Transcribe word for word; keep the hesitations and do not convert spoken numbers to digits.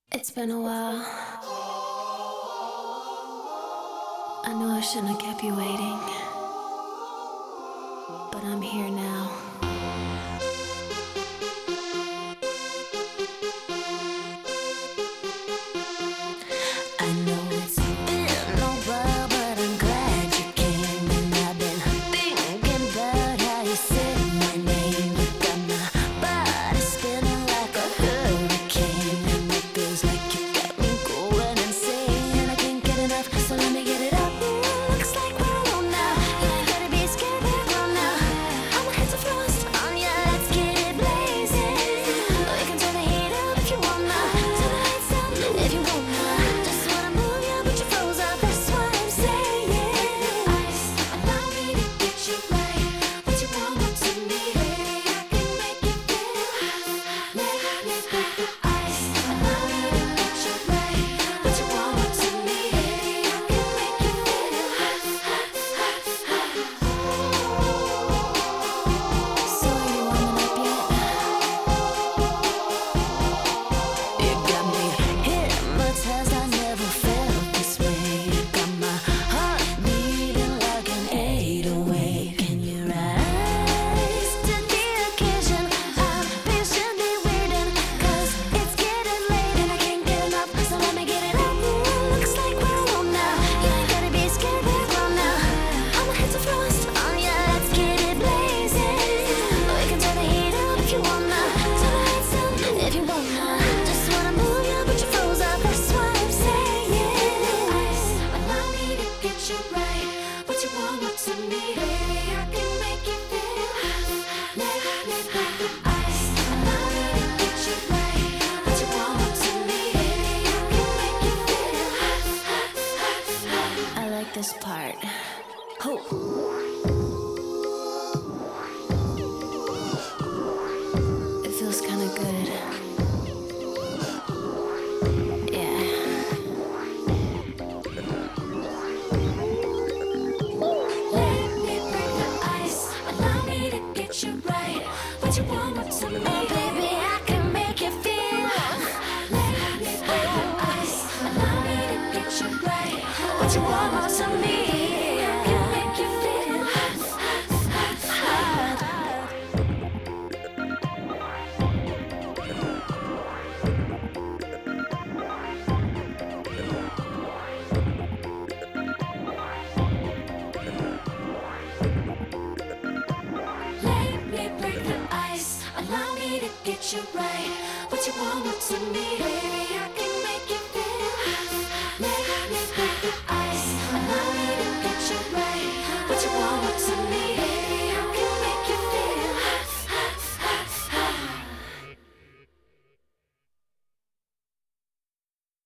It's been a while. I know I shouldn't have kept you waiting, but I'm here now. I know it's been a while, but I'm glad you came. And I've been thinking about how you said my name. Got my body spinning like a hurricane, and it feels like you